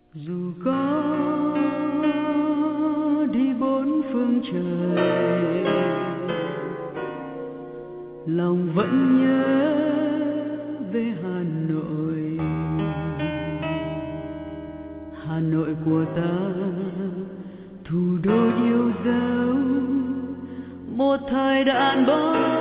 Dù có đi bốn phương trời, lòng vẫn nhớ về Hà Nội. Hà Nội của ta, thủ đô yêu dấu, một thời đàn bóng